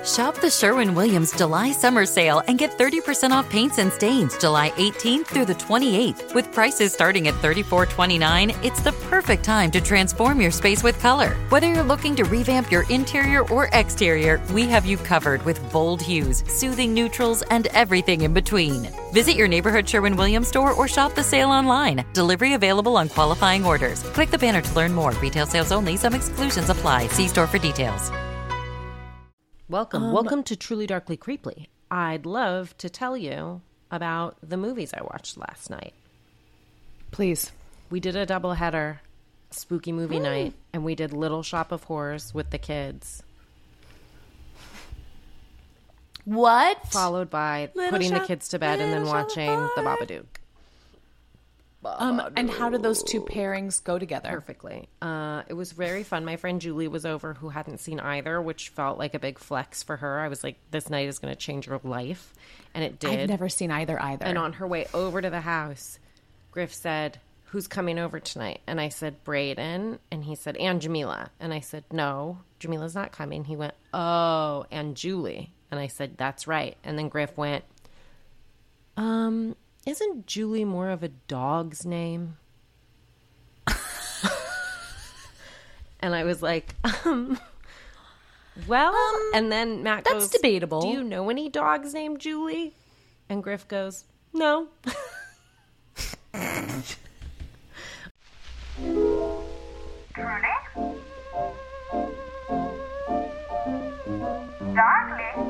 Shop the Sherwin-Williams July Summer Sale and get 30% off paints and stains July 18th through the 28th. With prices starting at $34.29, it's the perfect time to transform your space with color. Whether you're looking to revamp your interior or exterior, we have you covered with bold hues, soothing neutrals, and everything in between. Visit your neighborhood Sherwin-Williams store or shop the sale online. Delivery available on qualifying orders. Click the banner to learn more. Retail sales only. Some exclusions apply. See store for details. Welcome to Truly Darkly Creeply. I'd love to tell you about the movies I watched last night. Please. We did a doubleheader, spooky movie night, and we did Little Shop of Horrors with the kids. What? Followed by putting the kids to bed and then watching The Babadook. And how did those two pairings go together? Perfectly. It was very fun. My friend Julie was over, who hadn't seen either, which felt like a big flex for her. I was like, this night is going to change her life. And it did. I've never seen either. And on her way over to the house, Griff said, who's coming over tonight? And I said, Brayden. And he said, and Jamila. And I said, no, Jamila's not coming. He went, oh, and Julie. And I said, that's right. And then Griff went, isn't Julie more of a dog's name? And I was like, well, and then Matt goes, that's debatable. Do you know any dogs named Julie? And Griff goes, no. Truly? Darkly?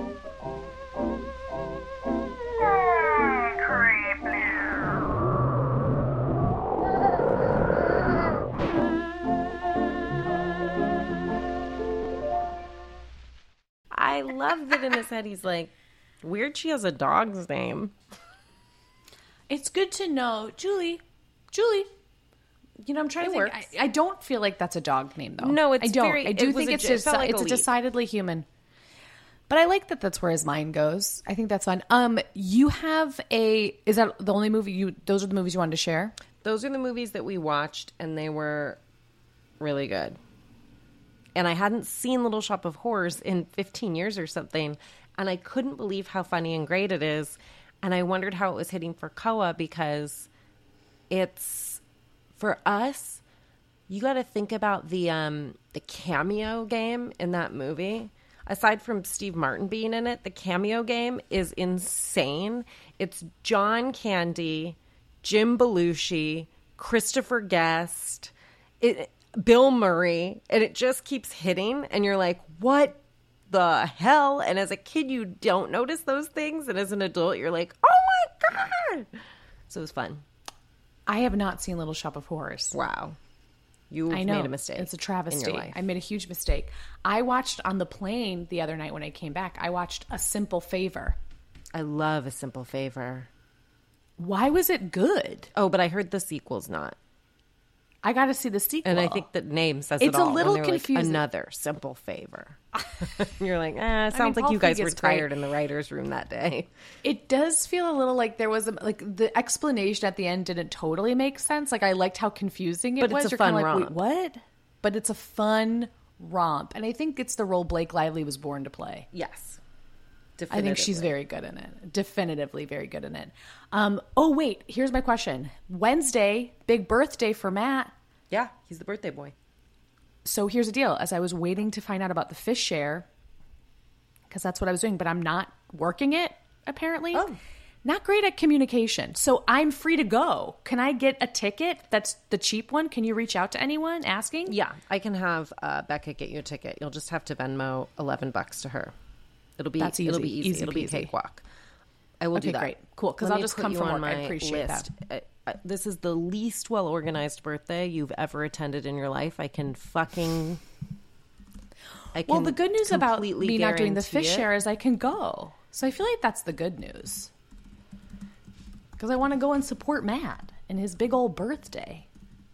I love that in his head he's like, weird she has a dog's name. It's good to know. Julie. You know, I'm trying to think. Works. I don't feel like that's a dog name, though. No, it's I don't. very... I do it think was it's felt like it's a leap. decidedly human. But I like that that's where his mind goes. I think that's fun. You have is that the only movie those are the movies you wanted to share? Those are the movies that we watched, and they were really good. And I hadn't seen Little Shop of Horrors in 15 years or something, and I couldn't believe how funny and great it is. And I wondered how it was hitting for Koa, because it's, for us, you got to think about the cameo game in that movie. Aside from Steve Martin being in it, the cameo game is insane. It's John Candy, Jim Belushi, Christopher Guest, Bill Murray, and it just keeps hitting, and you're like, what the hell? And as a kid, you don't notice those things, and as an adult, you're like, oh my God. So it was fun. I have not seen Little Shop of Horrors. Wow. You made a mistake. It's a travesty. In your life. I made a huge mistake. I watched on the plane the other night when I came back, I watched A Simple Favor. I love A Simple Favor. Why was it good? Oh, but I heard the sequel's not. I got to see the sequel. And I think the name says it's it all. a little when they're confusing. Like, another simple favor. You're like, it sounds like Paul you guys Feig were is great. tired in the writer's room that day. It does feel a little like there was the explanation at the end didn't totally make sense. Like I liked how confusing it But was. it's a You're kinda fun like, romp. wait, what? But it's a fun romp. And I think it's the role Blake Lively was born to play. Yes. I think she's very good in it. Definitively very good in it. Oh, wait. Here's my question. Wednesday, big birthday for Matt. Yeah, he's the birthday boy. So here's the deal. As I was waiting to find out about the fish share, because that's what I was doing, but I'm not working it, apparently. Oh. Not great at communication. So I'm free to go. Can I get a ticket that's the cheap one? Can you reach out to anyone asking? Yeah, I can have Becca get you a ticket. You'll just have to Venmo $11 to her. It'll be That's It'll easy. be easy. Easy It'll be a peasy. cakewalk. I will do Okay, that. great. Cool, 'cause Let I'll me just put come you from on work. I my appreciate list. This is the least well organized birthday you've ever attended in your life. I can Well, the good news about completely me not doing the guarantee fish it. share is I can go. So I feel like that's the good news. Because I want to go and support Matt and his big old birthday.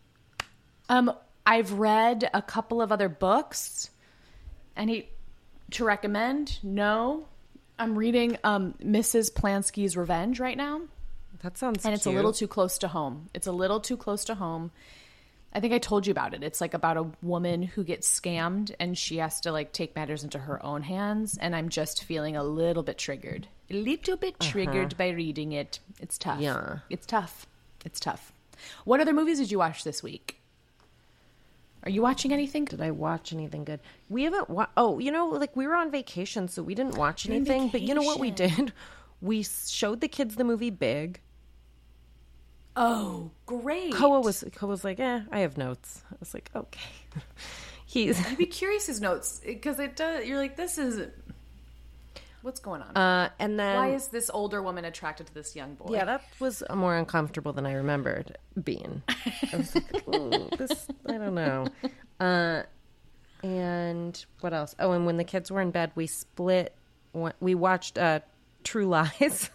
I've read a couple of other books. Any to recommend? No. I'm reading Mrs. Plansky's Revenge right now. That sounds And it's a cute. little too close to home. It's a little too close to home. I think I told you about it. It's like about a woman who gets scammed and she has to like take matters into her own hands. And I'm just feeling a little bit triggered. A little bit triggered by reading it. It's tough. Yeah. It's tough. It's tough. What other movies did you watch this week? Are you watching anything? Did I watch anything good? We haven't like we were on vacation, so we didn't watch anything. But you know what we did? We showed the kids the movie Big. Oh, great. Koa was like, I have notes. I was like, okay. I'd be curious his notes because it does. You're like, this is what's going on. And then why is this older woman attracted to this young boy? Yeah, that was more uncomfortable than I remembered being. I was like, ooh, this, I don't know. And what else? Oh, and when the kids were in bed, we watched True Lies.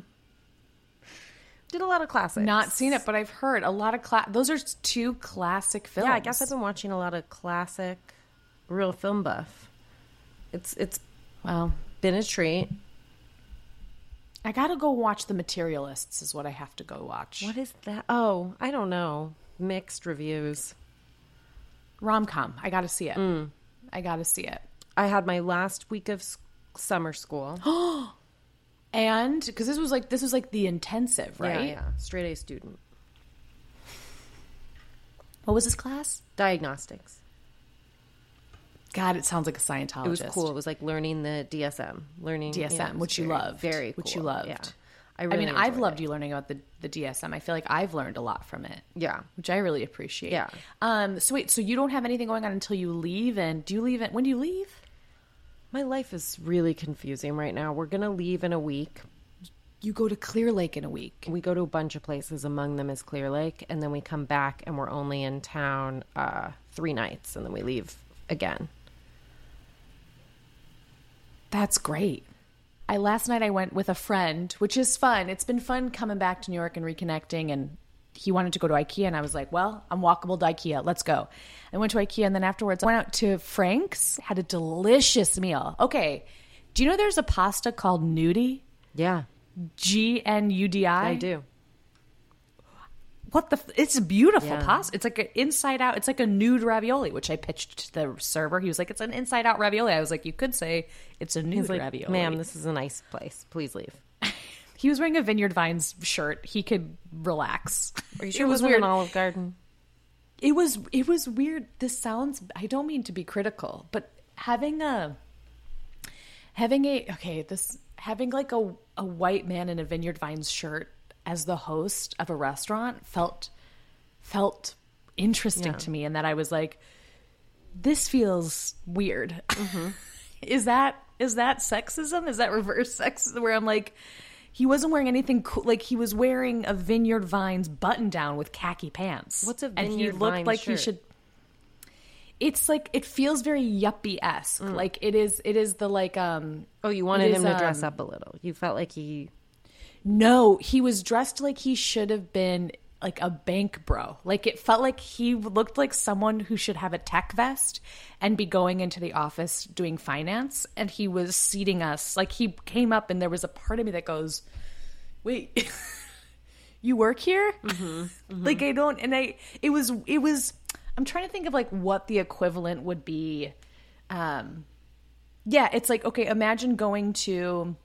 Did a lot of classics. Not seen it, but I've heard a lot of those are two classic films. Yeah, I guess I've been watching a lot of classic, real film buff. It's been a treat. I gotta go watch The Materialists is what I have to go watch. What is that? Oh, I don't know. Mixed reviews. Rom-com. I gotta see it. I gotta see it. I had my last week of summer school. And because this was like the intensive, right? Yeah. Straight A student. What was this class? Diagnostics. God, it sounds like a Scientologist. It was cool. It was like learning the DSM. Which you loved. Very cool. Which you loved. Yeah. I've loved you learning about the DSM. I feel like I've learned a lot from it. Yeah. Which I really appreciate. Yeah. So wait, so you don't have anything going on until you leave, and when do you leave? My life is really confusing right now. We're going to leave in a week. You go to Clear Lake in a week. We go to a bunch of places. Among them is Clear Lake. And then we come back and we're only in town 3 nights. And then we leave again. That's great. Last night I went with a friend, which is fun. It's been fun coming back to New York and reconnecting. And he wanted to go to IKEA. And I was like, well, I'm walkable to IKEA. Let's go. I went to IKEA. And then afterwards I went out to Frank's, had a delicious meal. Okay. Do you know there's a pasta called Nudi? Yeah. Gnudi? I do. It's a beautiful pasta. It's like an inside out. It's like a nude ravioli, which I pitched to the server. He was like, it's an inside out ravioli. I was like, you could say it's a nude ravioli. Ma'am, this is a nice place. Please leave. He was wearing a Vineyard Vines shirt. He could relax. Are you sure it was weird? An Olive Garden? It was weird. This sounds, I don't mean to be critical, but having like a white man in a Vineyard Vines shirt as the host of a restaurant felt interesting to me, and that I was like, this feels weird. Mm-hmm. Is that sexism? Is that reverse sexism? Where I'm like, he wasn't wearing anything cool. Like, he was wearing a Vineyard Vines button down with khaki pants. What's a Vineyard And he looked Vines like shirt? he should. It's like, it feels very yuppie-esque. Like it is the like Oh, you wanted him to dress up a little. You felt like he No, he was dressed like he should have been like a bank bro. Like, it felt like he looked like someone who should have a tech vest and be going into the office doing finance. And he was seating us. Like, he came up and there was a part of me that goes, wait, you work here? Mm-hmm, mm-hmm. Like, I don't, and it was, I'm trying to think of like what the equivalent would be. Yeah, it's like, okay, imagine going to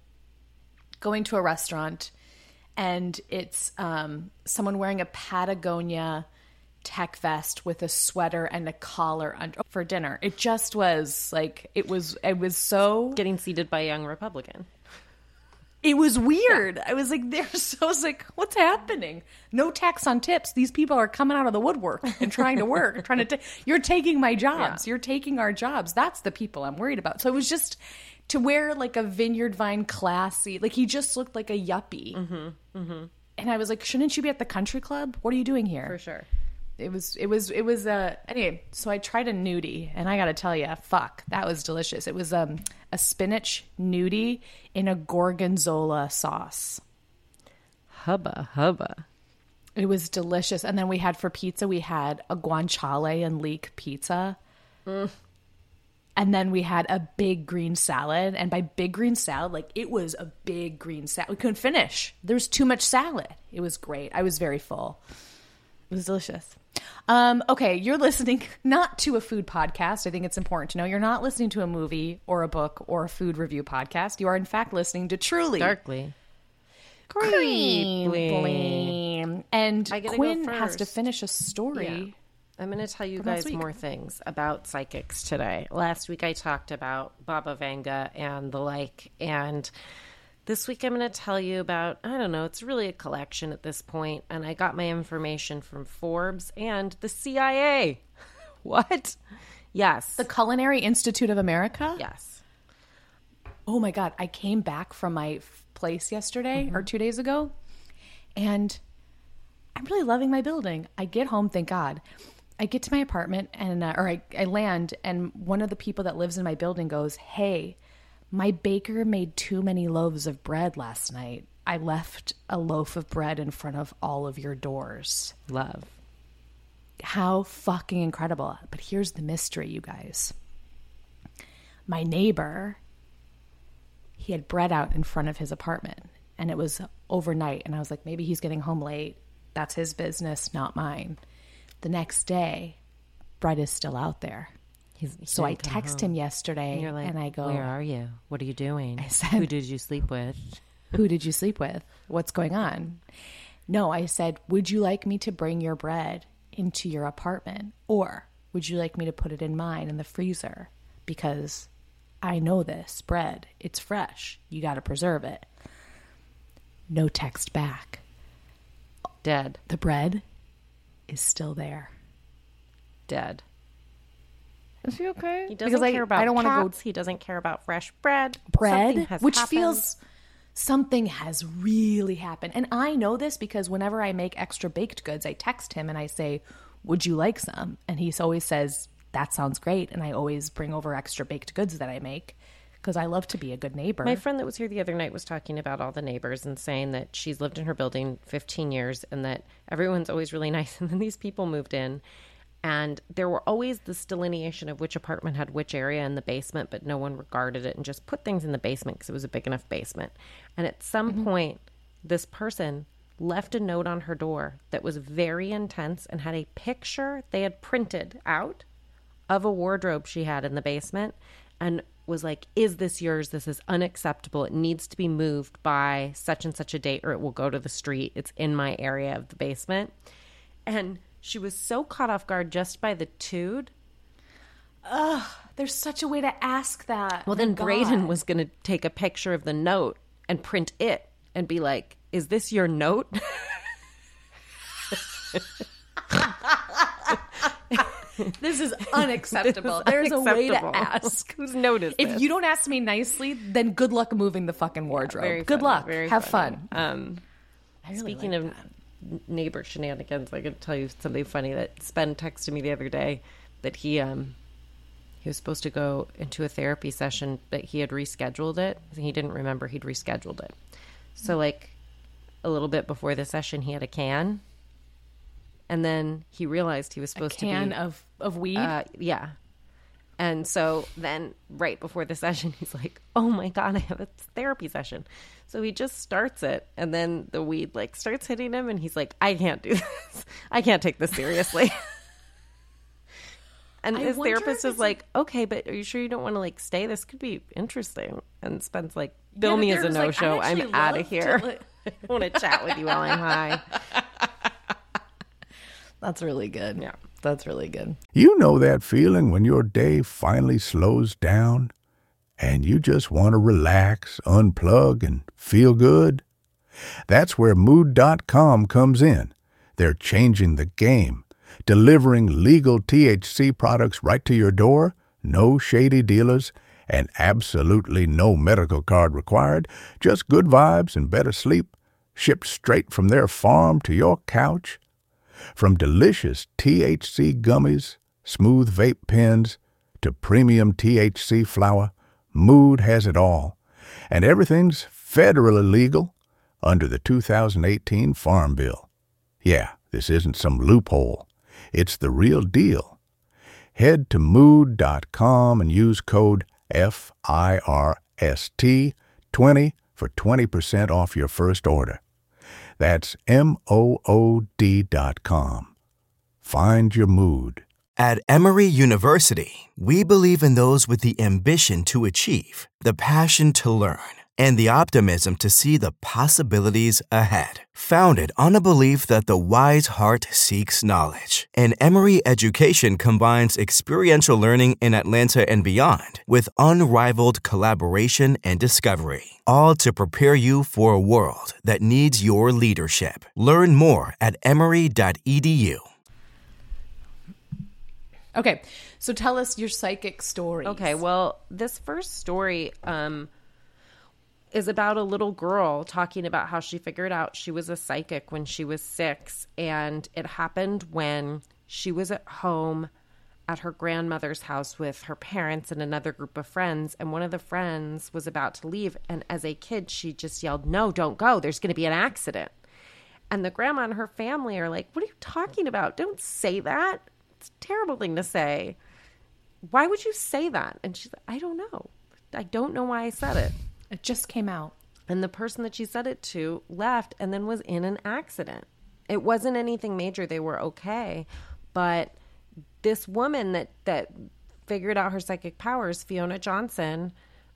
a restaurant and it's someone wearing a Patagonia tech vest with a sweater and a collar under for dinner. It just was like, it was so getting seated by a young Republican. It was weird. Yeah. I was like, I was like, what's happening? No tax on tips. These people are coming out of the woodwork and trying to work, you're taking my jobs. Yeah. You're taking our jobs. That's the people I'm worried about. So it was just to wear like a Vineyard Vine classy, like he just looked like a yuppie. Mm-hmm, mm-hmm. And I was like, shouldn't you be at the country club? What are you doing here? For sure. It was anyway, so I tried a nudie and I got to tell you, fuck, that was delicious. It was a spinach nudie in a gorgonzola sauce. Hubba. It was delicious. And then we had for pizza, we had a guanciale and leek pizza. Mm. And then we had a big green salad. And by big green salad, like it was a big green salad. We couldn't finish. There was too much salad. It was great. I was very full. It was delicious. Okay, you're listening not to a food podcast. I think it's important to know you're not listening to a movie or a book or a food review podcast. You are, in fact, listening to Truly Darkly. Creeply. And I gotta Quinn go has to first. finish a story. Yeah. I'm going to tell you From last guys week. more things about psychics today. Last week I talked about Baba Vanga and the like, and this week I'm going to tell you about, I don't know, it's really a collection at this point, and I got my information from Forbes and the CIA. What? Yes. The Culinary Institute of America? Yes. Oh my God. I came back from my place yesterday or 2 days ago, and I'm really loving my building. I get home, thank God. I get to my apartment and I land, and one of the people that lives in my building goes, "Hey, my baker made too many loaves of bread last night. I left a loaf of bread in front of all of your doors." Love. How fucking incredible. But here's the mystery, you guys. My neighbor, he had bread out in front of his apartment, and it was overnight, and I was like, maybe he's getting home late. That's his business, not mine. The next day, bread is still out there. So I text him yesterday, And you're like, and I go, "Where are you? What are you doing? I said, who did you sleep with?" "Who did you sleep with? What's going on?" No, I said, "Would you like me to bring your bread into your apartment, or would you like me to put it in mine in the freezer? Because I know this bread, it's fresh. You got to preserve it." No text back. Dead. The bread is still there. Dead. Is he okay? He doesn't care about I don't want to go cats. He doesn't care about fresh bread. bread, Something has which happened. feels something has really happened. And I know this because whenever I make extra baked goods, I text him and I say, "Would you like some?" And he always says, "That sounds great." And I always bring over extra baked goods that I make because I love to be a good neighbor. My friend that was here the other night was talking about all the neighbors and saying that she's lived in her building 15 years and that everyone's always really nice. And then these people moved in, and there were always this delineation of which apartment had which area in the basement, but no one regarded it and just put things in the basement because it was a big enough basement. And at some point, this person left a note on her door that was very intense and had a picture they had printed out of a wardrobe she had in the basement, and was like, "Is this yours? This is unacceptable. It needs to be moved by such and such a date or it will go to the street. It's in my area of the basement." And she was so caught off guard just by the tude. There's such a way to ask that. Well, then Braden was going to take a picture of the note and print it and be like, "Is this your note?" This is unacceptable. There's a way to Unacceptable. ask. Whose note is If this? you don't ask me nicely, then good luck moving the fucking wardrobe. Very Good funny, luck. very Have funny. fun. I really Speaking like of that. neighbor shenanigans, I could tell you something funny that Spen texted me the other day that he was supposed to go into a therapy session, but he had rescheduled it. He didn't remember he'd rescheduled it. So like a little bit before the session, he had a can, and then he realized he was supposed to can be of weed. yeah. And so then right before the session, he's like, "Oh my God, I have a therapy session." So he just starts it, and then the weed like starts hitting him, and he's like, "I can't do this. I can't take this seriously." And I his wonder therapist if is it's like, "Okay, but are you sure you don't want to like stay? This could be interesting." And Spen's like, "Bill Yeah, me the as a therapist's no-show. like, "I'd I'm actually out love of to, here. like-" I want to chat with you while I'm high." That's really good. Yeah. That's really good. You know that feeling when your day finally slows down and you just want to relax, unplug, and feel good? That's where Mood.com comes in. They're changing the game, delivering legal THC products right to your door, no shady dealers, and absolutely no medical card required, just good vibes and better sleep, shipped straight from their farm to your couch. From delicious THC gummies, smooth vape pens, to premium THC flower, Mood has it all. And everything's federally legal under the 2018 Farm Bill. Yeah, this isn't some loophole. It's the real deal. Head to Mood.com and use code FIRST20 for 20% off your first order. That's MOOD.com. Find your mood. At Emory University, we believe in those with the ambition to achieve, the passion to learn, and the optimism to see the possibilities ahead. Founded on a belief that the wise heart seeks knowledge, and Emory education combines experiential learning in Atlanta and beyond with unrivaled collaboration and discovery, all to prepare you for a world that needs your leadership. Learn more at emory.edu. Okay, so tell us your psychic stories. Okay, well, this first story is about a little girl talking about how she figured out she was a psychic when she was 6, and it happened when she was at home at her grandmother's house with her parents and another group of friends, and one of the friends was about to leave, and as a kid, she just yelled, "No, don't go. There's going to be an accident." And the grandma and her family are like, "What are you talking about? Don't say that. It's a terrible thing to say. Why would you say that?" And she's like, "I don't know. I don't know why I said it." It just came out. And the person that she said it to left and then was in an accident. It wasn't anything major. They were okay. But this woman that figured out her psychic powers, Fiona Johnson,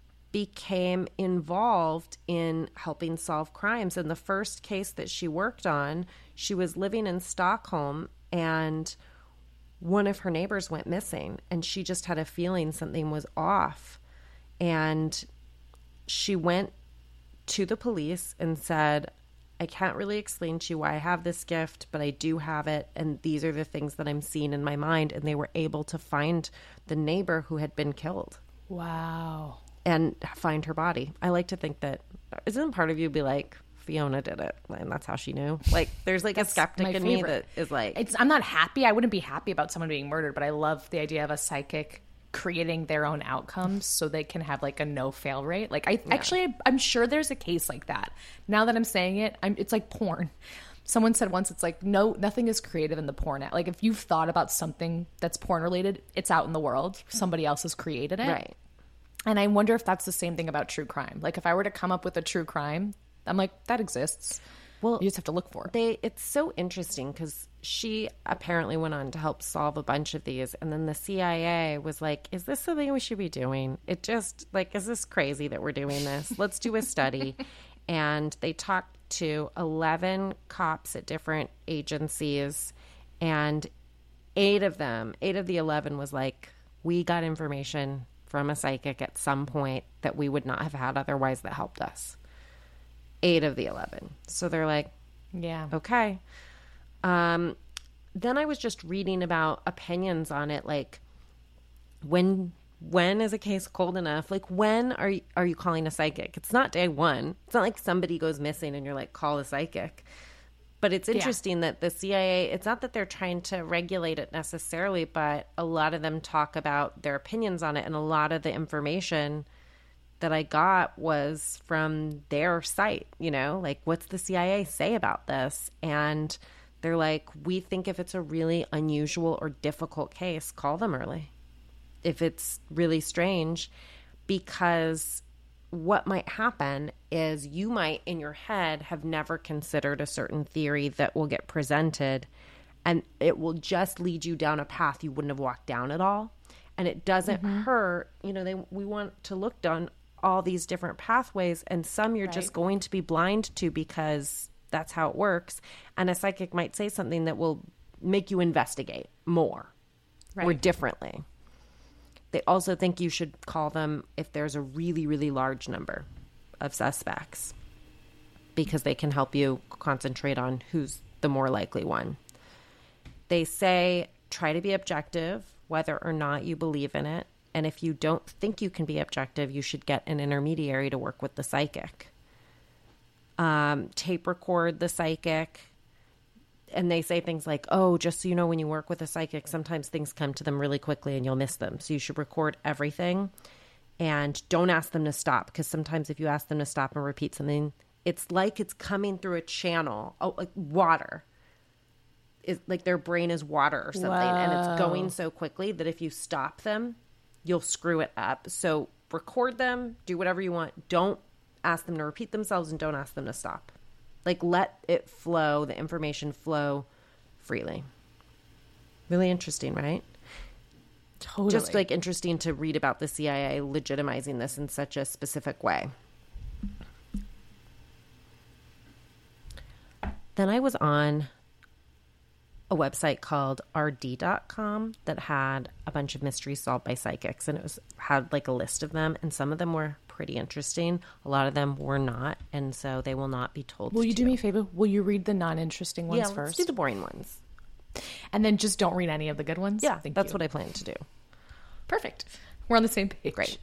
became involved in helping solve crimes. And the first case that she worked on, she was living in Stockholm, and one of her neighbors went missing, and she just had a feeling something was off. And she went to the police and said, "I can't really explain to you why I have this gift, but I do have it, and these are the things that I'm seeing in my mind." And they were able to find the neighbor who had been killed. Wow. And find her body. I like to think that, isn't part of you be like, Fiona did it, and that's how she knew? Like, there's like a skeptic in me that is like... I'm not happy. I wouldn't be happy about someone being murdered, but I love the idea of a psychic creating their own outcomes so they can have like a no-fail rate. Like, I'm sure there's a case like that. Now that I'm saying it, it's like porn. Someone said once, it's like, no, nothing is creative in the porn. Like, if you've thought about something that's porn related, it's out in the world. Somebody else has created it. Right. And I wonder if that's the same thing about true crime. Like, if I were to come up with a true crime, I'm like, that exists. Well, you just have to look for it. It's so interesting because she apparently went on to help solve a bunch of these. And then the CIA was like, is this something we should be doing? It just, like, is this crazy that we're doing this? Let's do a study. And they talked to 11 cops at different agencies. And 8 of the 11 was like, we got information from a psychic at some point that we would not have had otherwise that helped us. 8 of the 11. So they're like, yeah, okay. Then I was just reading about opinions on it. Like, when is a case cold enough? Like, when are you calling a psychic? It's not day one. It's not like somebody goes missing and you're like, call a psychic. But it's interesting that the CIA, it's not that they're trying to regulate it necessarily, but a lot of them talk about their opinions on it. And a lot of the information that I got was from their site, like, what's the CIA say about this? And they're like, we think if it's a really unusual or difficult case, call them early. If it's really strange, because what might happen is you might in your head have never considered a certain theory that will get presented, and it will just lead you down a path you wouldn't have walked down at all. And it doesn't hurt. We want to look down all these different pathways, and some you're just going to be blind to because that's how it works. And a psychic might say something that will make you investigate more or differently. They also think you should call them if there's a really, really large number of suspects, because they can help you concentrate on who's the more likely one. They say try to be objective, whether or not you believe in it. And if you don't think you can be objective, you should get an intermediary to work with the psychic. Tape record the psychic. And they say things like, oh, just so you know, when you work with a psychic, sometimes things come to them really quickly and you'll miss them. So you should record everything and don't ask them to stop, because sometimes if you ask them to stop and repeat something, it's like it's coming through a channel, like water. It's like their brain is water or something. Whoa. And it's going so quickly that if you stop them, you'll screw it up. So record them, do whatever you want. Don't ask them to repeat themselves, and don't ask them to stop. Like, let it flow, the information flow freely. Really interesting, right? Totally. Just like interesting to read about the CIA legitimizing this in such a specific way. Then I was on a website called rd.com that had a bunch of mysteries solved by psychics, and had like a list of them, and some of them were pretty interesting. A lot of them were not, and so they will not be told. Will you do me a favor? Will you read the non-interesting ones first? first? Let's do the boring ones. And then just don't read any of the good ones? Yeah, that's what I plan to do. Perfect. We're on the same page. Great.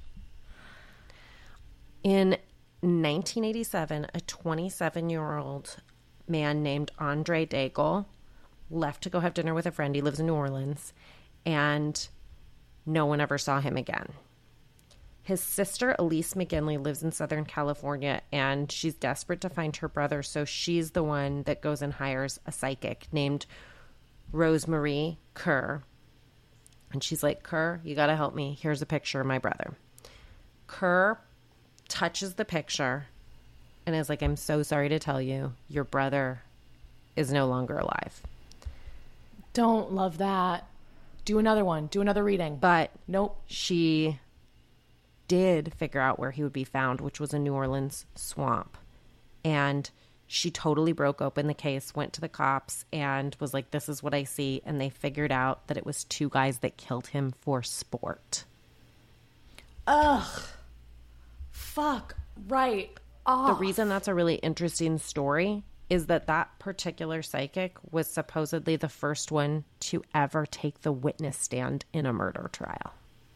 In 1987, a 27-year-old man named Andre Daigle left to go have dinner with a friend. He lives in New Orleans, and no one ever saw him again. His sister, Elise McGinley, lives in Southern California, and she's desperate to find her brother, so she's the one that goes and hires a psychic named Rosemarie Kerr. And she's like, Kerr, you got to help me. Here's a picture of my brother. Kerr touches the picture and is like, I'm so sorry to tell you, your brother is no longer alive. Don't love that. Do another one. Do another reading. But nope. She did figure out where he would be found, which was a New Orleans swamp. And she totally broke open the case, went to the cops, and was like, this is what I see. And they figured out that it was two guys that killed him for sport. Ugh. Fuck. Right. The reason that's a really interesting story is that that particular psychic was supposedly the first one to ever take the witness stand in a murder trial.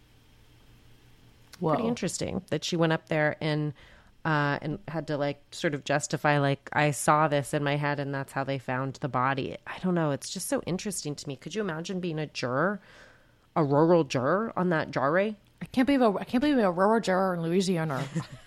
Whoa. Pretty interesting that she went up there and had to like sort of justify, like, I saw this in my head and that's how they found the body. I don't know. It's just so interesting to me. Could you imagine being a juror, a rural juror on that jury? I can't believe a rural juror in Louisiana.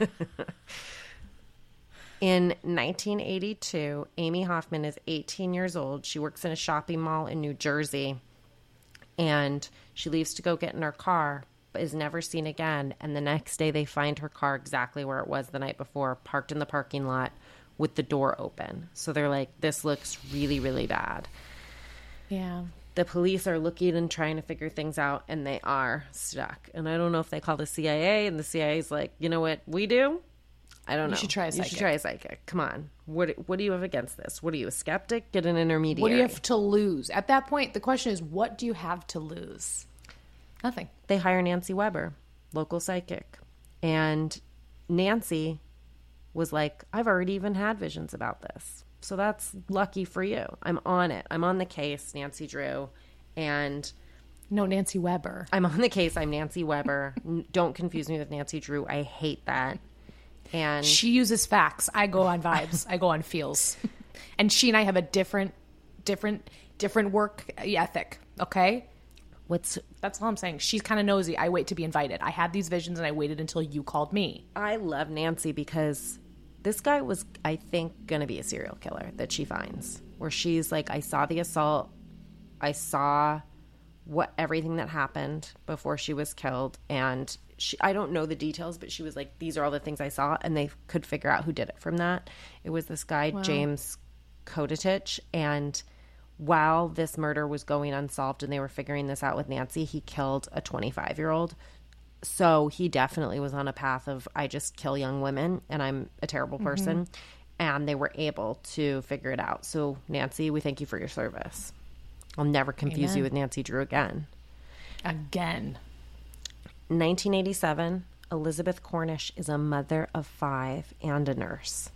In 1982, Amy Hoffman is 18 years old. She works in a shopping mall in New Jersey, and she leaves to go get in her car, but is never seen again. And the next day, they find her car exactly where it was the night before, parked in the parking lot with the door open. So they're like, this looks really, really bad. Yeah. The police are looking and trying to figure things out, and they are stuck. And I don't know if they call the CIA, and the CIA is like, you know what we do? I don't know. You should try a psychic. You should try a psychic. Come on. What do you have against this? What are you, a skeptic? Get an intermediary. What do you have to lose? At that point, the question is, what do you have to lose? Nothing. They hire Nancy Weber, local psychic. And Nancy was like, I've already even had visions about this. So that's lucky for you. I'm on it. I'm on the case, Nancy Drew. And no, Nancy Weber. I'm on the case. I'm Nancy Weber. Don't confuse me with Nancy Drew. I hate that. And she uses facts. I go on vibes. I go on feels. And she and I have a different work ethic. Okay? That's all I'm saying. She's kind of nosy. I wait to be invited. I had these visions and I waited until you called me. I love Nancy because this guy was, I think, going to be a serial killer that she finds. Where she's like, I saw the assault. I saw everything that happened before she was killed. And I don't know the details, but she was like, these are all the things I saw. And they could figure out who did it from that. It was this guy, wow, James Kodatich. And while this murder was going unsolved and they were figuring this out with Nancy, he killed a 25-year-old. So he definitely was on a path of, I just kill young women and I'm a terrible person. Mm-hmm. And they were able to figure it out. So Nancy, we thank you for your service. I'll never confuse you with Nancy Drew again. Again. 1987, Elizabeth Cornish is a mother of 5 and a nurse.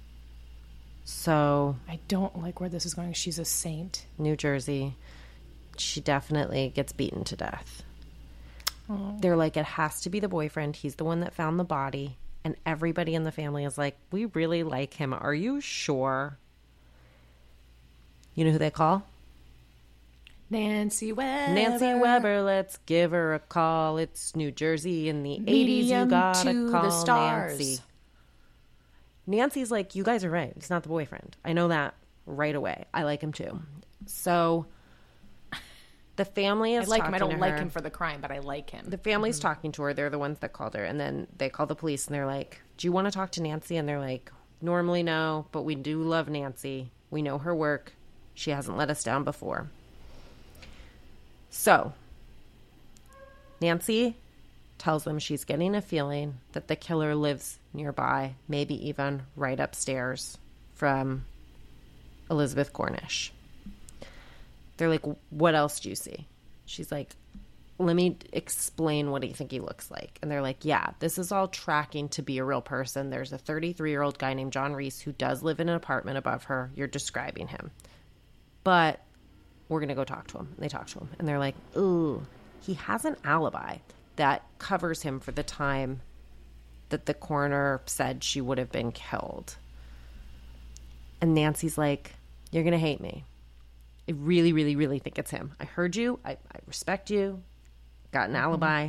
So I don't like where this is going. She's a saint. New Jersey. She definitely gets beaten to death. Oh. They're like, it has to be the boyfriend. He's the one that found the body. And everybody in the family is like, we really like him. Are you sure? You know who they call? Nancy Weber. Nancy Weber, let's give her a call. It's New Jersey in the 80s. You gotta call the stars. Nancy. Nancy's like, you guys are right. It's not the boyfriend. I know that right away. I like him too. So the family is talking to her. I don't like him for the crime, but I like him. The family's talking to her. They're the ones that called her. And then they call the police and they're like, do you want to talk to Nancy? And they're like, normally no, but we do love Nancy. We know her work. She hasn't let us down before. So Nancy tells them she's getting a feeling that the killer lives nearby, maybe even right upstairs from Elizabeth Cornish. They're like, what else do you see? She's like, let me explain what do you think he looks like. And they're like, yeah, this is all tracking to be a real person. There's a 33-year-old guy named John Reese who does live in an apartment above her. You're describing him. But we're going to go talk to him. And they talk to him. And they're like, ooh, he has an alibi that covers him for the time that the coroner said she would have been killed. And Nancy's like, you're going to hate me. I really, really, really think it's him. I heard you. I respect you. Got an alibi.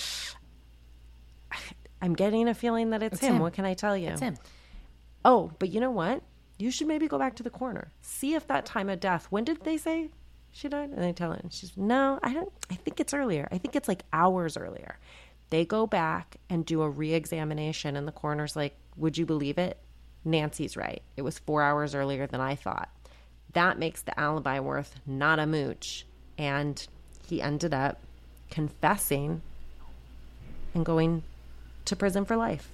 I'm getting a feeling that it's him. What can I tell you? It's him. Oh, but you know what? You should maybe go back to the coroner. See if that time of death, when did they say she died? And they tell her. And she's, no, I think it's earlier. I think it's like hours earlier. They go back and do a re-examination, and the coroner's like, would you believe it? Nancy's right. It was 4 hours earlier than I thought. That makes the alibi worth not a mooch. And he ended up confessing and going to prison for life.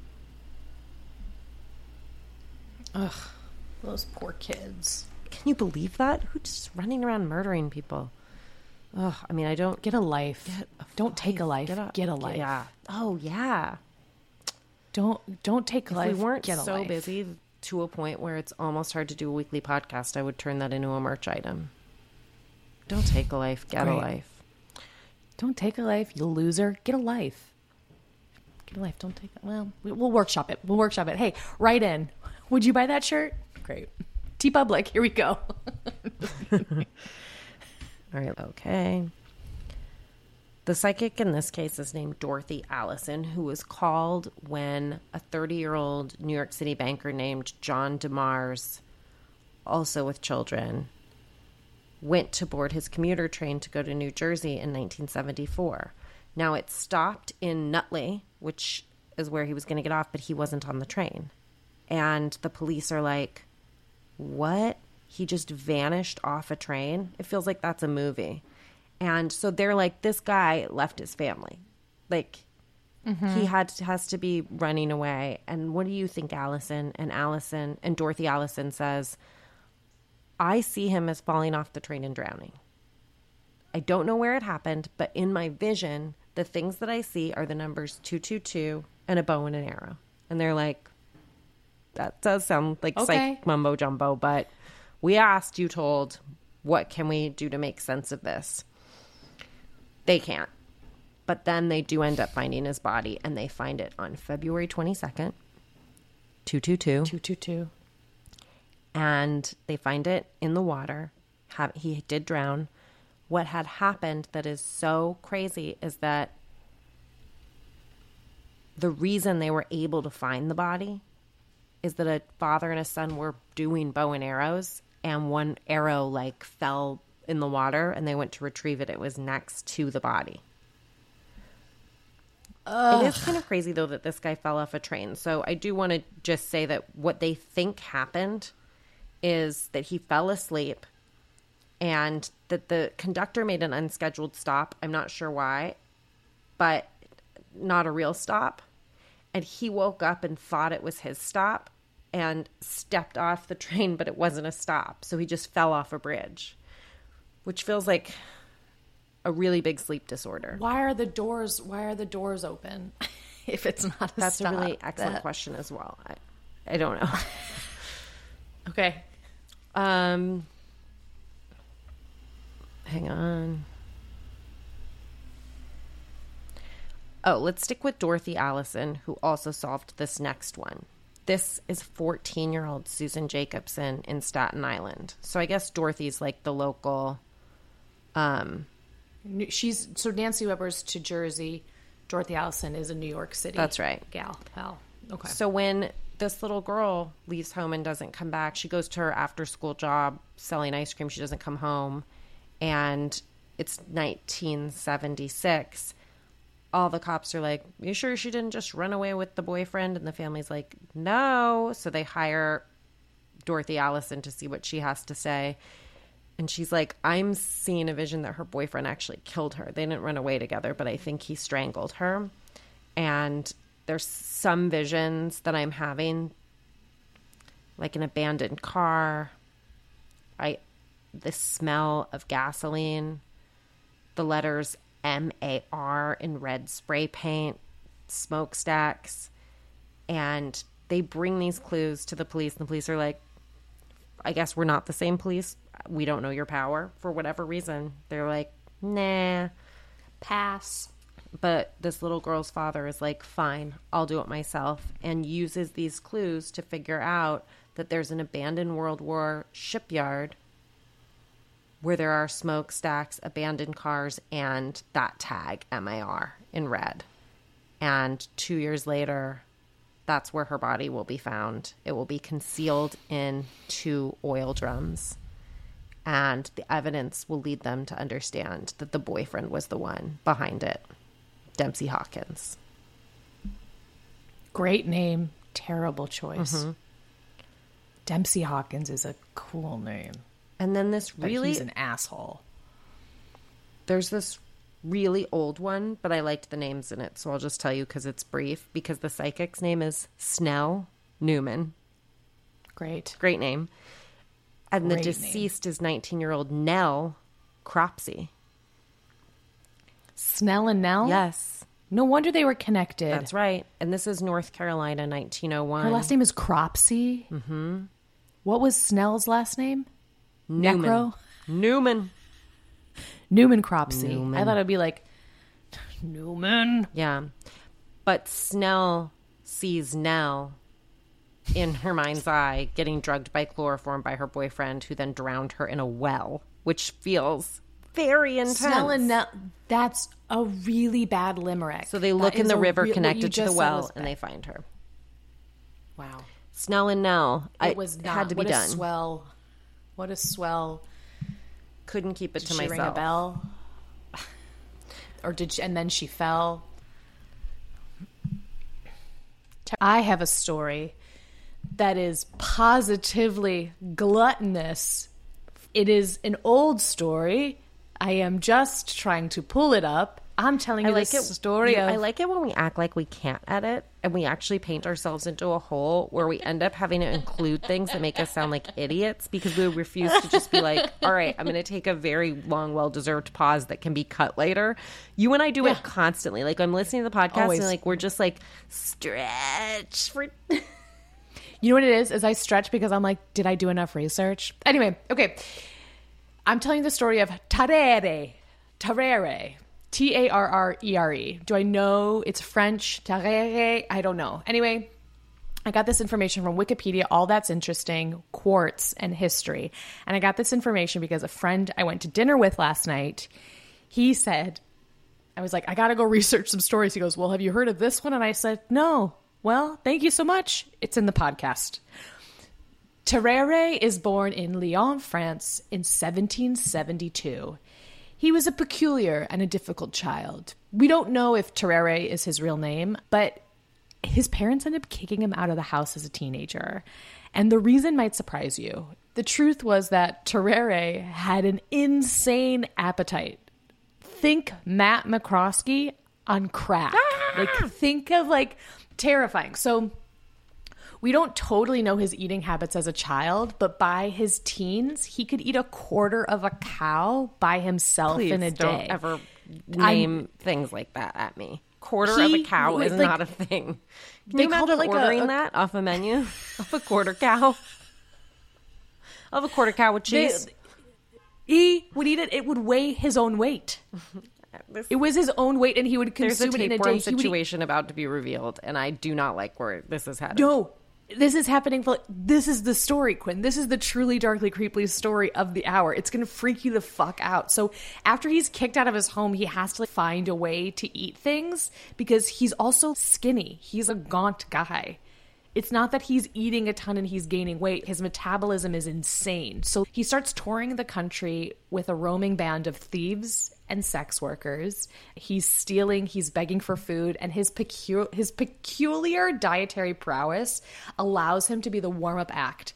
Ugh, those poor kids. Can you believe that? Who's just running around murdering people? Ugh, I mean, I don't... Get a life. Don't take a life. Get a life. Yeah. Oh, yeah. Don't take a life. If we weren't get a so life. busy to a point where it's almost hard to do a weekly podcast, I would turn that into a merch item. Don't take a life. Get a life. Don't take a life, you loser. Get a life. Get a life. Don't take it. Well, we'll workshop it. We'll workshop it. Hey, write in. Would you buy that shirt? Great. TeePublic. Here we go. All right. Okay. The psychic in this case is named Dorothy Allison, who was called when a 30-year-old New York City banker named John DeMars, also with children, went to board his commuter train to go to New Jersey in 1974. Now, it stopped in Nutley, which is where he was going to get off, but he wasn't on the train. And the police are like, what? He just vanished off a train? It feels like that's a movie. And so they're like, this guy left his family. Like, he has to be running away. And what do you think, Allison? And Dorothy Allison says, I see him as falling off the train and drowning. I don't know where it happened, but in my vision, the things that I see are the numbers 222 and a bow and an arrow. And they're like, that does sound like psych mumbo jumbo, but we asked, you told, what can we do to make sense of this? They can't. But then they do end up finding his body, and they find it on February 22nd, 222. 222. And they find it in the water. He did drown. What had happened that is so crazy is that the reason they were able to find the body is that a father and a son were doing bow and arrows, and one arrow like fell in the water, and they went to retrieve it. It was next to the body. It is kind of crazy, though, that this guy fell off a train. So I do want to just say that what they think happened is that he fell asleep and that the conductor made an unscheduled stop. I'm not sure why, but not a real stop. And he woke up and thought it was his stop and stepped off the train, but it wasn't a stop. So he just fell off a bridge, which feels like a really big sleep disorder. Why are the doors open if it's not a That's stop? a really excellent question as well. I don't know. Okay. Hang on. Oh, let's stick with Dorothy Allison, who also solved this next one. This is 14-year-old Susan Jacobson in Staten Island. So I guess Dorothy's like the local. So Nancy Weber's to Jersey. Dorothy Allison is a New York City. That's right. Gal. Pal. Okay. So when this little girl leaves home and doesn't come back, she goes to her after-school job selling ice cream. She doesn't come home. And it's 1976. All the cops are like, you sure she didn't just run away with the boyfriend? And the family's like, no. So they hire Dorothy Allison to see what she has to say. And she's like, I'm seeing a vision that her boyfriend actually killed her. They didn't run away together, but I think he strangled her. And there's some visions that I'm having, like an abandoned car, the smell of gasoline, the letters MAR in red spray paint, smokestacks. And they bring these clues to the police. And the police are like, I guess we're not the same police. We don't know your power for whatever reason. They're like, nah, pass. But this little girl's father is like, fine, I'll do it myself, and uses these clues to figure out that there's an abandoned World War shipyard where there are smokestacks, abandoned cars, and that tag, MIR, in red. And 2 years later, that's where her body will be found. It will be concealed in 2 oil drums. And the evidence will lead them to understand that the boyfriend was the one behind it, Dempsey Hawkins. Great name, terrible choice. Dempsey Hawkins is a cool name. And then this But really... he's an asshole. There's this really old one, but I liked the names in it, so I'll just tell you because it's brief. Because the psychic's name is Snell Newman. Great. Great name. And the Great deceased is 19-year-old Nell Cropsey. Snell and Nell? Yes, No wonder they were connected. that's right. And this is North Carolina, 1901. Her last name is Cropsey? Mm-hmm. What was Snell's last name? Newman. Necro? Newman. Newman Cropsey. Newman. I thought it'd be like, Newman. Yeah. But Snell sees Nell in her mind's eye getting drugged by chloroform by her boyfriend, who then drowned her in a well, which feels very intense. Snell and Nell, that's a really bad limerick. So they look in the river connected to the well, and and they find her. Wow. Snell and Nell. It was not. Had to be what done. A swell. What a swell. Couldn't keep it Did to she myself. ring a bell? Or did she, and then she fell? I have a story that is positively gluttonous. It is an old story. I am just trying to pull it up. I'm telling you I like this it. story of... I like it when we act like we can't edit and we actually paint ourselves into a hole where we end up having to include things that make us sound like idiots because we refuse to just be like, all right, I'm going to take a very long, well-deserved pause that can be cut later. You and I do it constantly. Like, I'm listening to the podcast Always. and like we're just like, stretch for... You know what it is I stretch because I'm like, did I do enough research? Anyway, okay. I'm telling you the story of Tarere. Tarere. Tarrere. Do I know it's French? Tarere? I don't know. Anyway, I got this information from Wikipedia. All that's interesting. Quartz and history. And I got this information because a friend I went to dinner with last night, he said, I was like, I got to go research some stories. He goes, well, have you heard of this one? And I said, no. Well, thank you so much. It's in the podcast. Tarrere is born in Lyon, France in 1772. He was a peculiar and a difficult child. We don't know if Tarrere is his real name, but his parents ended up kicking him out of the house as a teenager. And the reason might surprise you. The truth was that Tarrere had an insane appetite. Think Matt McCroskey on crack. Like, think of, like, terrifying. So we don't totally know his eating habits as a child, but by his teens, he could eat a quarter of a cow by himself Please in a don't day. ever name things like that at me. Quarter of a cow is like, not a thing. Can they you called imagine it like ordering that off a menu? Of a quarter cow? Of a quarter cow with cheese? He would eat it. It would weigh his own weight. It was his own weight, and he would There's a consume it in a tapeworm day. situation about to be revealed, and I do not like where this is headed. No, this is happening. This is the story, Quinn. This is the truly darkly creepily story of the hour. It's going to freak you the fuck out. So after he's kicked out of his home, he has to find a way to eat things because he's also skinny. He's a gaunt guy. It's not that he's eating a ton and he's gaining weight. His metabolism is insane. So he starts touring the country with a roaming band of thieves and sex workers. He's stealing, he's begging for food, and his peculiar dietary prowess allows him to be the warm-up act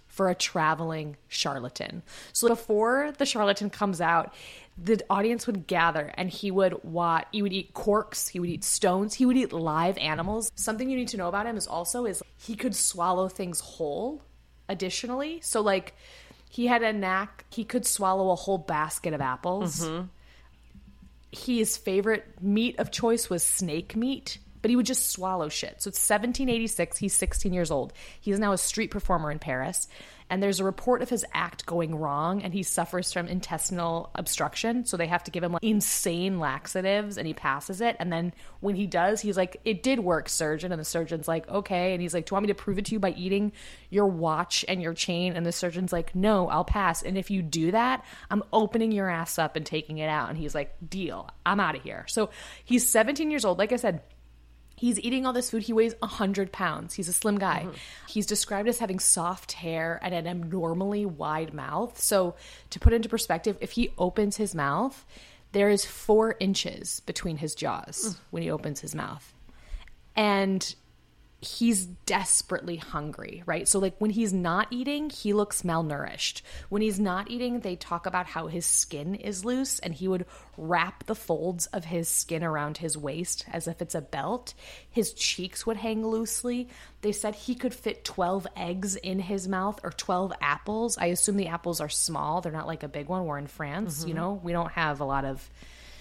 for a traveling charlatan. So before the charlatan comes out, the audience would gather and he would eat corks, he would eat stones, he would eat live animals. Something you need to know about him is he could swallow things whole additionally. So like he had a knack, he could swallow a whole basket of apples. His favorite meat of choice was snake meat, but he would just swallow shit. So it's 1786. He's 16 years old. He is now a street performer in Paris. And there's a report of his act going wrong, and he suffers from intestinal obstruction. So they have to give him like insane laxatives, and he passes it. And then when he does, he's like, "It did work, surgeon." And the surgeon's like, "Okay." And he's like, "Do you want me to prove it to you by eating your watch and your chain?" And the surgeon's like, "No, I'll pass. And if you do that, I'm opening your ass up and taking it out." And he's like, "Deal. I'm out of here." So he's 17 years old. Like I said, he's eating all this food. He weighs 100 pounds. He's a slim guy. He's described as having soft hair and an abnormally wide mouth. So to put into perspective, if he opens his mouth, there is 4 inches between his jaws when he opens his mouth. And he's desperately hungry, right? So like when he's not eating, he looks malnourished. When he's not eating, they talk about how his skin is loose and he would wrap the folds of his skin around his waist as if it's a belt. His cheeks would hang loosely. They said he could fit 12 eggs in his mouth or 12 apples. I assume the apples are small. They're not like a big one. We're in France, you know? We don't have a lot of,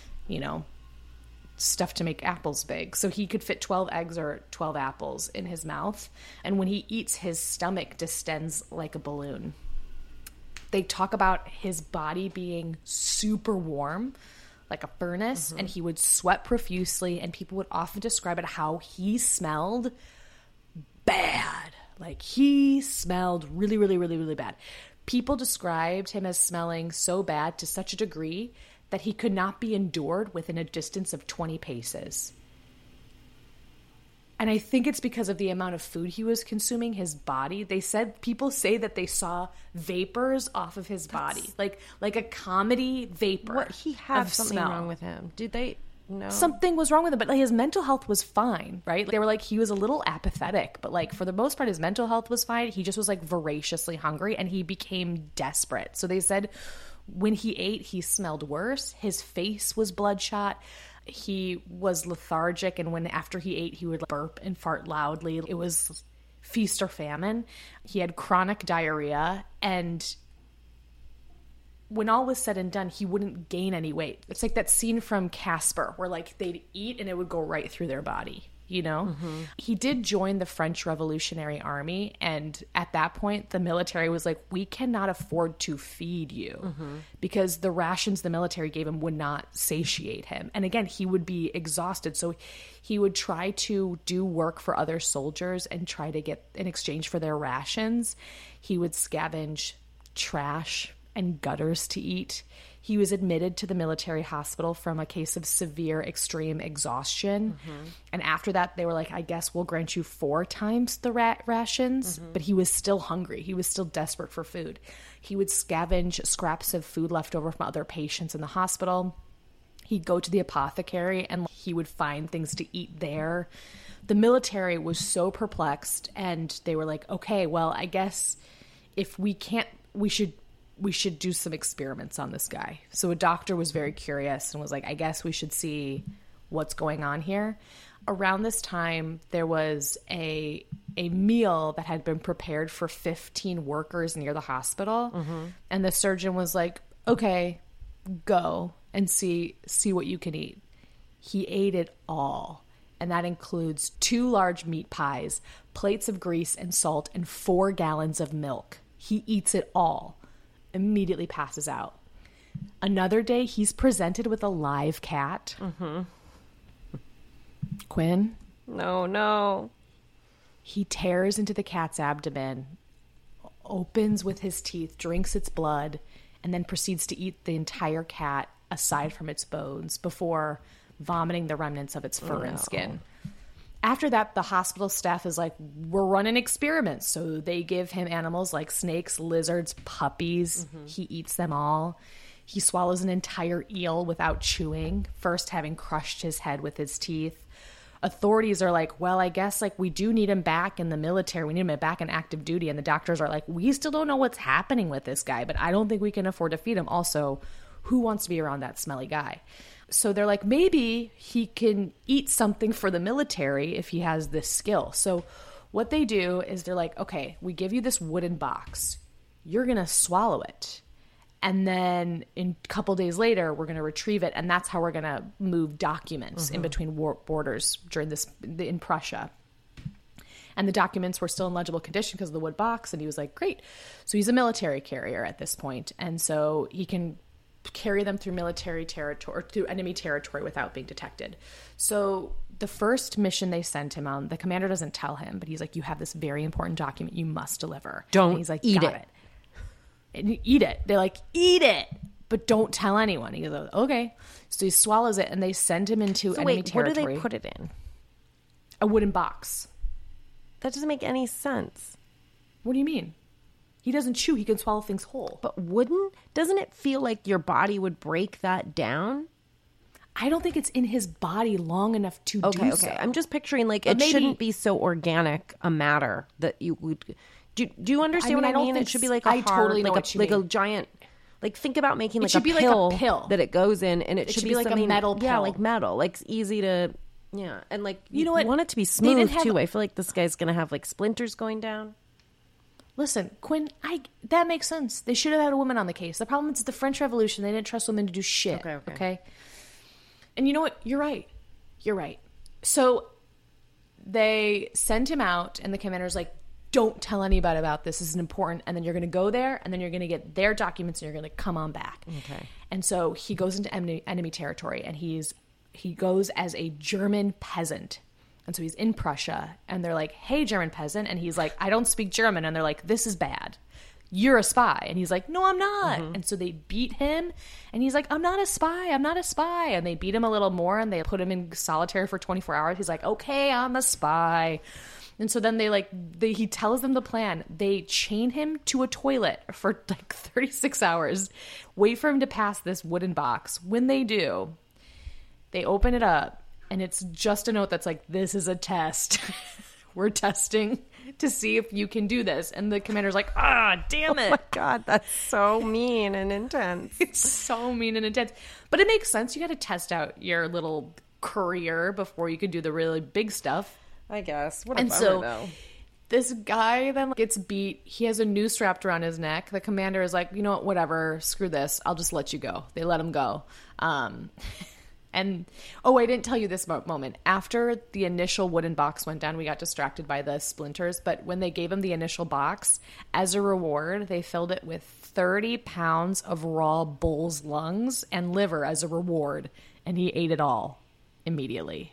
stuff to make apples big. So he could fit 12 eggs or 12 apples in his mouth. And when he eats, his stomach distends like a balloon. They talk about his body being super warm, like a furnace, and he would sweat profusely, and people would often describe it how he smelled bad. Like he smelled really, really, really, really bad. People described him as smelling so bad to such a degree that he could not be endured within a distance of 20 paces. And I think it's because of the amount of food he was consuming, his body. People say that they saw vapors off of his body, like a comedy vapor. What, he had of something smell. wrong with him? Did they know? Something was wrong with him, but like his mental health was fine, right? They were like, he was a little apathetic, but like for the most part, his mental health was fine. He just was like voraciously hungry and he became desperate. So they said when he ate, he smelled worse. His face was bloodshot. He was lethargic. And after he ate, he would burp and fart loudly. It was feast or famine. He had chronic diarrhea. And when all was said and done, he wouldn't gain any weight. It's like that scene from Casper where like they'd eat and it would go right through their body. He did join the French Revolutionary Army, and at that point the military was like, we cannot afford to feed you because the rations the military gave him would not satiate him. And again, he would be exhausted, so he would try to do work for other soldiers and try to get in exchange for their rations. He would scavenge trash and gutters to eat. He was admitted to the military hospital from a case of severe extreme exhaustion. And after that, they were like, I guess we'll grant you 4 times the rations. But he was still hungry. He was still desperate for food. He would scavenge scraps of food left over from other patients in the hospital. He'd go to the apothecary and he would find things to eat there. The military was so perplexed, and they were like, okay, well, I guess if we can't, we should do some experiments on this guy. So a doctor was very curious and was like, I guess we should see what's going on here. Around this time, there was a meal that had been prepared for 15 workers near the hospital. And the surgeon was like, okay, go and see what you can eat. He ate it all. And that includes 2 large meat pies, plates of grease and salt, and 4 gallons of milk. He eats it all. Immediately passes out. Another day, he's presented with a live cat. Quinn? No. He tears into the cat's abdomen, opens with his teeth, drinks its blood, and then proceeds to eat the entire cat aside from its bones before vomiting the remnants of its fur and skin. After that, the hospital staff is like, we're running experiments. So they give him animals like snakes, lizards, puppies. He eats them all. He swallows an entire eel without chewing, first having crushed his head with his teeth. authorities are like, well, I guess like we do need him back in the military. We need him back in active duty. And the doctors are like, we still don't know what's happening with this guy, but I don't think we can afford to feed him. Also, who wants to be around that smelly guy? So they're like, maybe he can eat something for the military if he has this skill. So what they do is they're like, okay, we give you this wooden box. You're going to swallow it. And then a couple days later, we're going to retrieve it. And that's how we're going to move documents in between borders in Prussia. And the documents were still in legible condition because of the wood box. And he was like, great. So he's a military carrier at this point. And so he can carry them through military territory or through enemy territory without being detected. So the first mission they sent him on, the commander doesn't tell him, but he's like, you have this very important document you must deliver. Don't and he's like, eat got it. And you eat it. They're like, eat it, but don't tell anyone. He goes, okay. So he swallows it, and they send him into enemy territory. What do they put it in? A wooden box. That doesn't make any sense. What do you mean? He doesn't chew. He can swallow things whole. But doesn't it feel like your body would break that down? I don't think it's in his body long enough to do so. I'm just picturing like But it shouldn't be so organic a matter that you would. Do you understand what I mean? It should be like I totally know what you like mean. a giant. Like think about making like should a be pill, like a pill that it goes in, and it should be like a something, metal pill. Yeah, like metal, like it's easy to. Yeah, and like You know what? want it to be They smooth didn't have- too. I feel like this guy's gonna have like splinters going down. Listen, Quinn, that makes sense. They should have had a woman on the case. The problem is the French Revolution. They didn't trust women to do shit. Okay? And you know what? You're right. So they send him out, and the commander's like, don't tell anybody about this. This is important. And then you're going to go there, and then you're going to get their documents, and you're going to come on back. Okay. And so he goes into enemy territory, and he goes as a German peasant. And so he's in Prussia, and they're like, hey, German peasant. And he's like, I don't speak German. And they're like, this is bad. You're a spy. And he's like, no, I'm not. And so they beat him, and he's like, I'm not a spy. And they beat him a little more, and they put him in solitary for 24 hours. He's like, okay, I'm a spy. And so then he tells them the plan. They chain him to a toilet for like 36 hours, wait for him to pass this wooden box. When they do, they open it up, and it's just a note that's like, this is a test. We're testing to see if you can do this. And the commander's like, damn it. Oh my God, that's so mean and intense. It's so mean and intense. But it makes sense. You got to test out your little career before you can do the really big stuff. I guess. What a And bummer, so though. this guy then gets beat. He has a noose wrapped around his neck. The commander is like, you know what, whatever, screw this. I'll just let you go. They let him go. And, I didn't tell you this moment. After the initial wooden box went down, we got distracted by the splinters. But when they gave him the initial box, as a reward, they filled it with 30 pounds of raw bull's lungs and liver as a reward. And he ate it all immediately.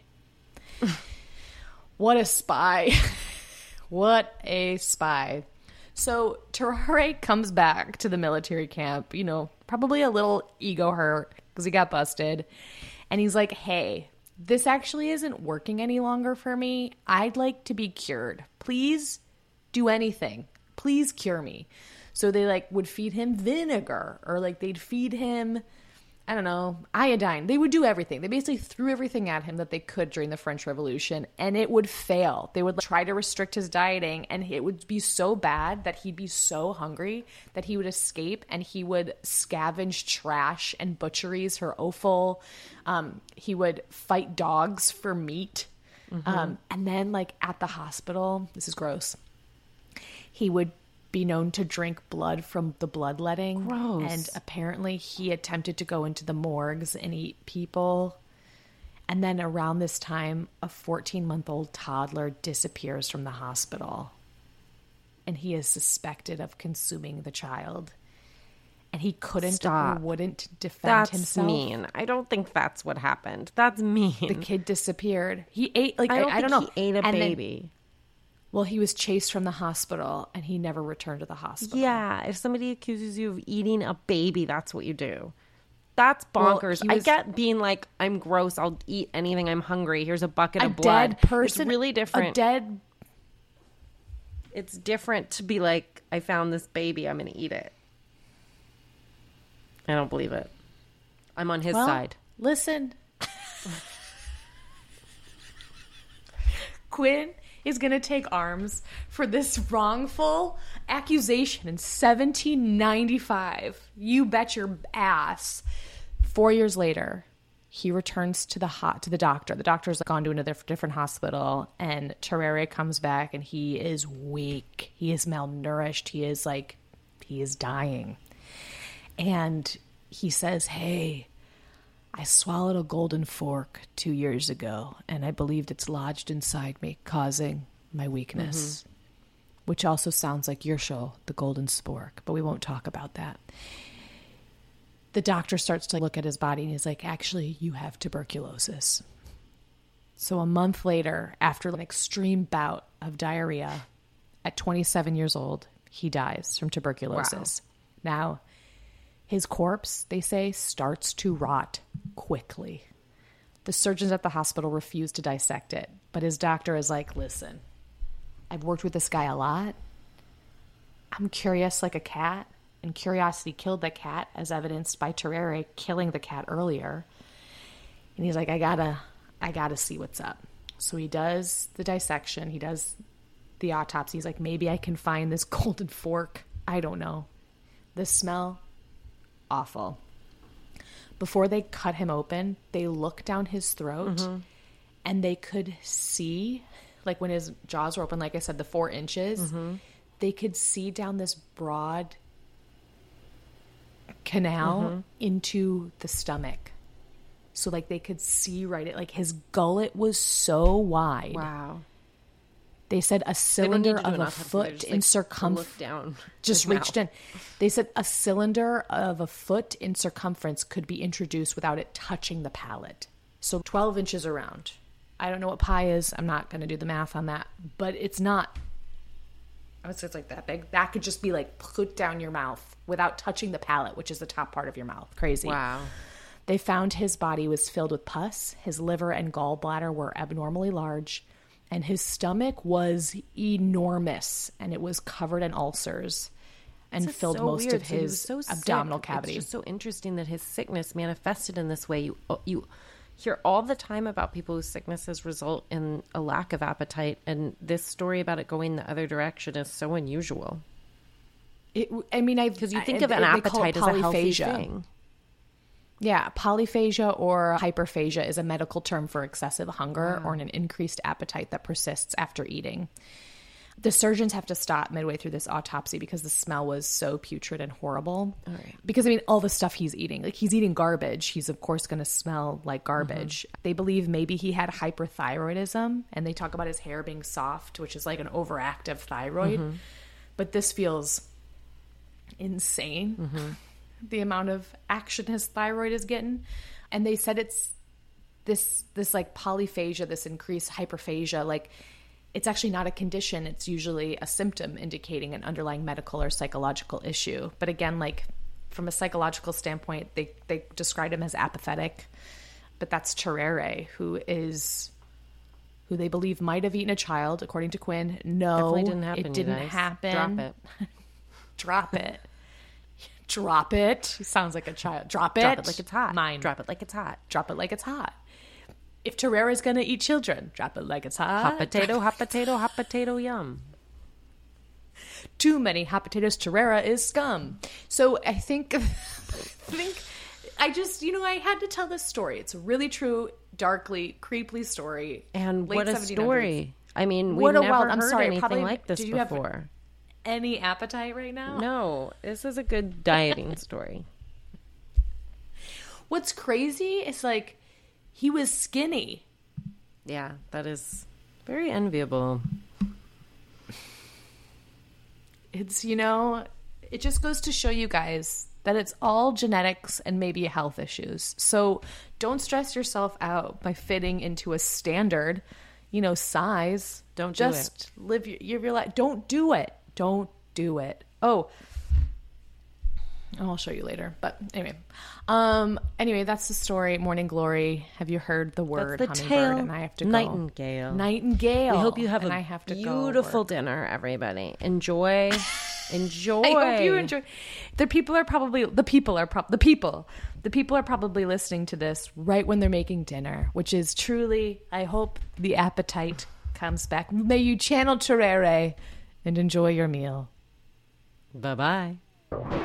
What a spy. What a spy. So Terare comes back to the military camp, probably a little ego hurt because he got busted. And he's like, hey, this actually isn't working any longer for me. I'd like to be cured. Please do anything. Please cure me. So they would feed him vinegar, or they'd feed him, I don't know, iodine. They would do everything. They basically threw everything at him that they could during the French Revolution, and it would fail. They would try to restrict his dieting, and it would be so bad that he'd be so hungry that he would escape, and he would scavenge trash and butcheries for offal. He would fight dogs for meat. And then, at the hospital, this is gross, he would be known to drink blood from the bloodletting. Gross. And apparently he attempted to go into the morgues and eat people. And then around this time, a 14-month-old toddler disappears from the hospital. And he is suspected of consuming the child. And he couldn't or wouldn't defend himself. That's mean. I don't think that's what happened. That's mean. The kid disappeared. He ate, I don't know. He ate a baby. Well, he was chased from the hospital, and he never returned to the hospital. Yeah, if somebody accuses you of eating a baby, that's what you do. That's bonkers. Well, I get being like, I'm gross, I'll eat anything, I'm hungry, here's a bucket a of blood. Dead person, it's really different. A It's different to be like, I found this baby, I'm going to eat it. I don't believe it. I'm on his side. Listen. Quinn is going to take arms for this wrongful accusation in 1795. You bet your ass. 4 years later, he returns to the doctor. The doctor's gone to another different hospital, and Terere comes back, and he is weak. He is malnourished. He is dying. And he says, hey, I swallowed a golden fork 2 years ago, and I believed it's lodged inside me, causing my weakness. Which also sounds like your show, The Golden Spork, but we won't talk about that. The doctor starts to look at his body, and he's like, actually, you have tuberculosis. So a month later, after an extreme bout of diarrhea, at 27 years old, he dies from tuberculosis. Wow. Now, his corpse, they say, starts to rot quickly. The surgeons at the hospital refuse to dissect it, but his doctor is like, listen, I've worked with this guy a lot. I'm curious like a cat, and curiosity killed the cat, as evidenced by Terere killing the cat earlier. And he's like, I gotta see what's up. So he does the dissection. He does the autopsy. He's like, maybe I can find this golden fork. I don't know. The smell, awful. Before they cut him open, they look down his throat, and they could see, like when his jaws were open, like I said, the 4 inches, they could see down this broad canal into the stomach. So like they could see right at, like his gullet was so wide. Wow. They said a cylinder of a foot in circumference. Look down. Just reached in. They said a cylinder of a foot in circumference could be introduced without it touching the palate. So 12 inches around. I don't know what pi is. I'm not going to do the math on that. But it's not. I would say it's like that big. That could just be like put down your mouth without touching the palate, which is the top part of your mouth. Crazy. Wow. They found his body was filled with pus. His liver and gallbladder were abnormally large. And his stomach was enormous, and it was covered in ulcers and filled most of his abdominal cavity. It's just so interesting that his sickness manifested in this way. You hear all the time about people whose sicknesses result in a lack of appetite, and this story about it going the other direction is so unusual. Because you think of an appetite as a healthy thing. Yeah, polyphagia or hyperphagia is a medical term for excessive hunger or an increased appetite that persists after eating. The surgeons have to stop midway through this autopsy because the smell was so putrid and horrible. All right. Because, all the stuff he's eating, like he's eating garbage. He's, of course, going to smell like garbage. They believe maybe he had hyperthyroidism, and they talk about his hair being soft, which is like an overactive thyroid. But this feels insane. The amount of action his thyroid is getting. And they said it's this like polyphagia, this increased hyperphagia, like it's actually not a condition. It's usually a symptom indicating an underlying medical or psychological issue. But again, like from a psychological standpoint, they described him as apathetic. But that's Terere, who they believe might have eaten a child, according to Quinn. No, it didn't happen. Drop it. Drop it. Drop it. He sounds like a child. Drop it. Drop it like it's hot. Mine. Drop it like it's hot. Drop it like it's hot. If Terere's going to eat children, drop it like it's hot. Hot potato, yum. Too many hot potatoes. Terere is scum. So I think I just, I had to tell this story. It's a really true, darkly, creepy story. And what a 1700s. Story. We've never heard anything like this before. Have any appetite right now? No, this is a good dieting story. What's crazy is like he was skinny. Yeah, that is very enviable. It's, it just goes to show you guys that it's all genetics and maybe health issues. So don't stress yourself out by fitting into a standard, size. Don't just live your life. Don't do it. Don't do it. Oh, I'll show you later. But anyway, that's the story. Morning Glory. Have you heard the word that's the hummingbird? Tail and I have to go. Nightingale. We hope you have a beautiful dinner, everybody. Enjoy. I hope you enjoy. The people are probably listening to this right when they're making dinner, which is truly, I hope, the appetite comes back. May you channel Terere and enjoy your meal. Bye-bye.